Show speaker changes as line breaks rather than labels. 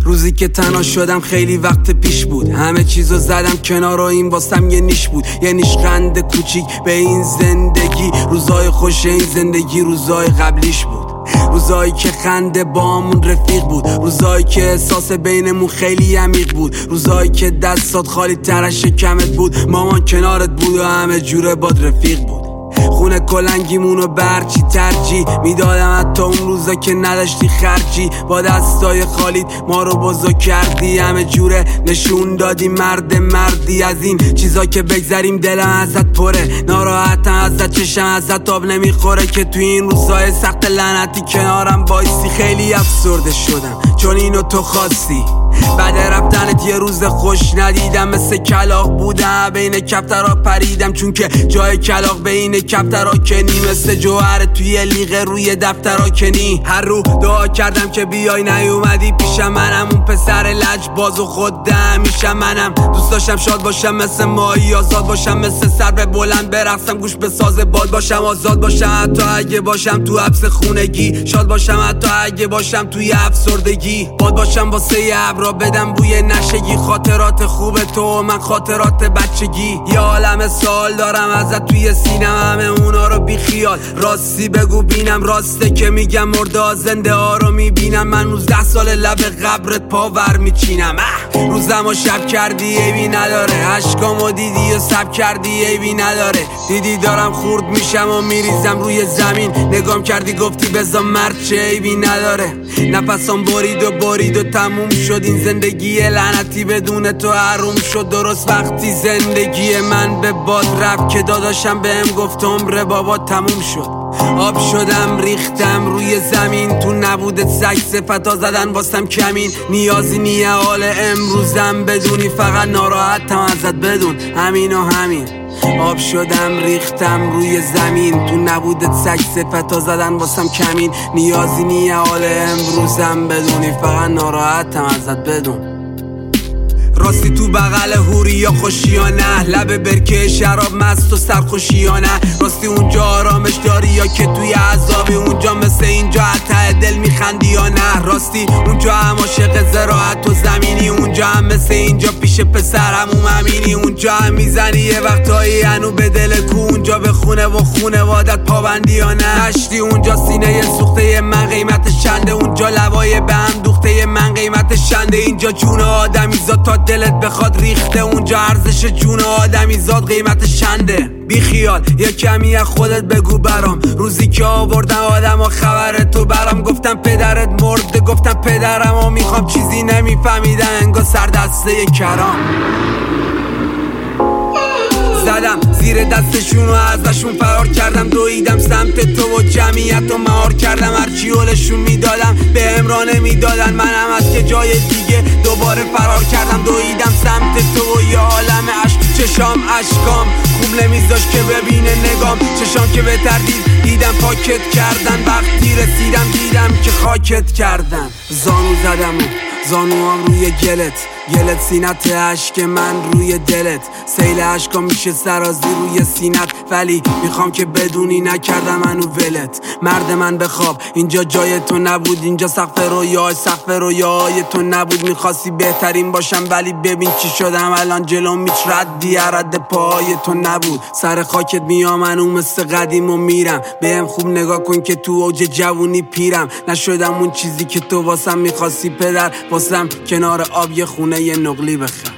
روزی که تنها شدم خیلی وقت پیش بود، همه چیزو زدم کنار و این واسم یه نیش بود، یه نیشخند کوچیک به این زندگی. روزای خوش این زندگی روزای قبلیش بود، روزایی که خنده بامون رفیق بود، روزایی که احساس بینمون خیلی عمیق بود، روزایی که دستات خالی تر از شکمت بود، مامان کنارت بود و همه جوره باد رفیق بود. خونه کلنگیمونو برچی ترجیح میدادم، حتی اون روزا که نداشتی خرجی. با دستای خالیت ما رو بزرگ کردی، همه جوره نشون دادی مردی. از این چیزا که بگذریم دلم ازت پره، ناراحتم ازت، چشم ازت آب نمیخوره که توی این روزای سخت لعنتی کنارم بایستی. خیلی افسرده شدم چون اینو تو خواستی، بعد رفتنت یه روز خوش ندیدم، مثل کلاغ بودم بین کفترها پریدم، چون که جای کلاغ بین کفترها کنی، مثل جوهر توی لیغه روی دفترها کنی. هر رو دعا کردم که بیای نیومدی پیشم، منم اون پسر لجباز و خودم میشم. منم دوست داشتم شاد باشم مثل ماهی، آزاد باشم مثل سرو بلند برقصم، گوش به ساز باد باشم، آزاد باشم حتی اگه باشم تو حبس خونگی، شاد باشم حتی اگه باشم توی افسردگی، باد باشم واسه ابرا بدم بوی نشگی، خاطرات خوب تو من خاطرات بچگی. یه عالم سوال دارم ازت توی سینم، همه اونا رو بی خیال راستی بگو بینم. راسته که میگم مرده زنده ها رو میبینم، من 19 سال لب قبرت پاور میچینم. روزمو شب کردی عیبی نداره، عشقامو دیدی و سب کردی عیبی نداره، دیدی دارم خورد میشم و میریزم روی زمین، نگام کردی گفتی بذار مرد چه عیبی نداره. نفسام برید و تموم شد، این زندگی لعنتی بدون تو حروم شد. درست وقتی زندگی من به باد رفت که داداشم بهم گفت عمر بابا تموم شد. آب شدم ریختم روی زمین، تو نبودت سگ صفتا زدن واسم کمین. نیازی نیه حال امروزم بدونی، فقط ناراحتم ازت بدون همین و همین. آب شدم ریختم روی زمین، تو نبودت سگ صفتا زدن واسم کمین. نیازی نیه حال امروزم بدونی، فقط ناراحتم ازت بدون. راستی تو بغل هوری یا خوشی یا نه، لب برکه شراب مست و سرخوشی یا نه، راستی اونجا آرامش داری یا که توی عذابی، اونجا مثل اینجا ته دل میخندی یا نه، راستی اونجا هم عاشق زراعت و زمینی، اونجا هم مثل اینجا پیش پسرمون امینی، اونجا هم میزنی یه وقتایی هنو به دل کو، اونجا به خونه و خونوادت پابندی یا نه، نشتی اونجا سینه سوخته من قیمتش چنده، اونجا لبای به هم دوخته من قیمتش چنده، اینجا جون آدمی زاد تا دلت بخواد ریخته، اونجا ارزش جون آدمی زاد قیمتش چنده. بی خیال یه کمی از خودت بگو برام، روزی که آوردن آدم و خبر تو برام، گفتم پدرت مرده، گفتم پدرم و میخوام، چیزی نمیفهمیدن انگار سر دسته کرام. زدم زیر دستشون و ازشون فرار کردم، دویدم سمت تو و جمعیت و مهار کردم، هرچی حولشون میدادم به امرا نمیدادن، منم از که جای دیگه دوباره فرار کردم، دویدم سمت تو و یه عالم عشق، چشام اشکام خوب نمیذاش که ببینه نگام، چشام که به تردید دیدم پاکت کردن، وقتی رسیدم دیدم که خاکت کردن. زانو زدم و زانوام روی گلت سینت عشق من روی دلت، سیل عشقا میشه سرازی روی سینت، ولی میخوام که بدونی نکردم منو ولت. مرد من بخواب اینجا جای تو نبود، اینجا سقف رویای تو نبود، میخواستی بهترین باشم ولی ببین چی شدم الان، جلوم هیچ ردی رد پای تو نبود، سر خاکت میام منو مثل قدیم و میرم، بهم خوب نگاه کن که تو اوج جوونی پیرم، نشدم اون چیزی که تو واسم میخواستی پدر، واسم کنار آب یه خونه یه نقلی بخر.